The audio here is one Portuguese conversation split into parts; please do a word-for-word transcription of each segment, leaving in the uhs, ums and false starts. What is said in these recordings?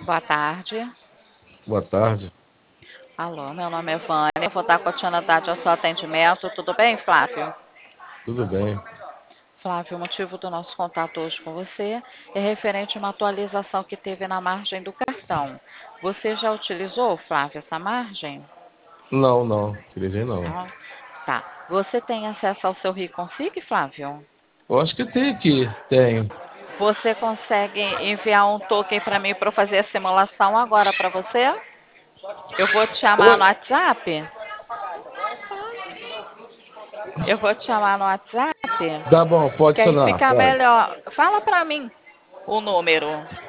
Boa tarde. Boa tarde, Alô, meu nome é Vânia. Eu vou dar continuidade ao seu atendimento. Tudo bem, Flávio? tudo bem? Flávio, o motivo do nosso contato hoje com você é referente a uma atualização que teve na margem do cartão. Você já utilizou, Flávio, essa margem? Não, não, utilizei não. Não? Tá. Você tem acesso ao seu ReConfig, Flávio? Eu acho que tem aqui, tenho. Você consegue enviar um token para mim para eu fazer a simulação agora para você? Eu vou te chamar Oi, no WhatsApp? Eu vou te chamar no WhatsApp? tá bom, pode Que aí sonar, fica pode. melhor. Fala pra mim o número.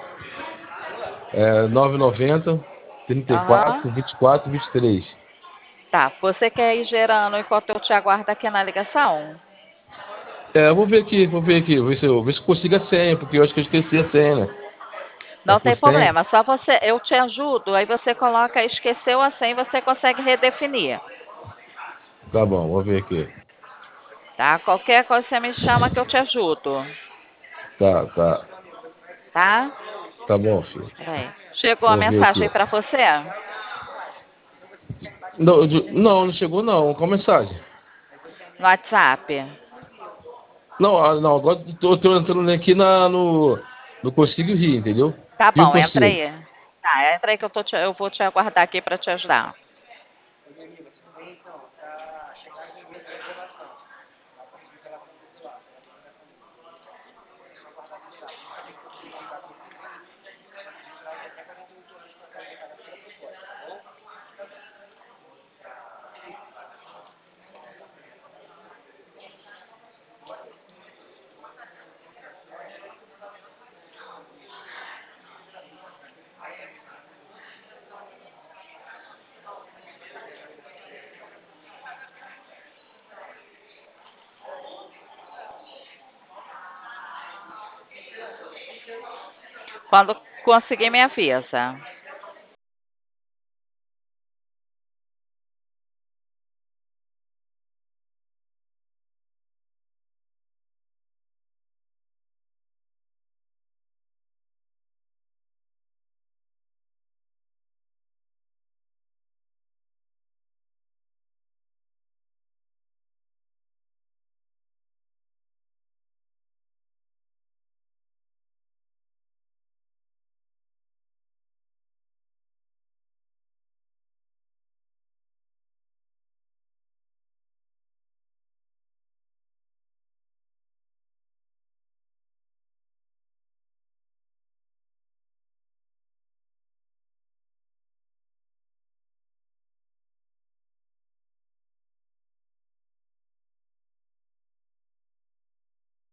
É nove nove zero, trinta e Aham. quatro, vinte e quatro, vinte e três. Tá. Você quer ir gerando enquanto eu te aguardo aqui na ligação? É, eu vou ver aqui, vou ver aqui, vou ver se eu, ver se eu consigo a senha, porque eu acho que eu esqueci a senha, né? É Não por tem senha? problema. Só você, eu te ajudo. Aí você coloca, esqueceu a senha, você consegue redefinir. Tá bom, vou ver aqui. Tá? Qualquer coisa você me chama que eu te ajudo. Tá, tá, Tá? tá bom, filho. Peraí. Chegou a Vou ver aqui. mensagem para você? Não, de- não, não chegou não. Qual mensagem? No WhatsApp? Não, ah, não, agora eu tô, tô entrando aqui na, no, no Consigo Rir, entendeu? Tá E eu bom, entra consigo. aí. Tá, entra aí que eu, tô te- eu vou te aguardar aqui para te ajudar. Quando conseguir, me avisa.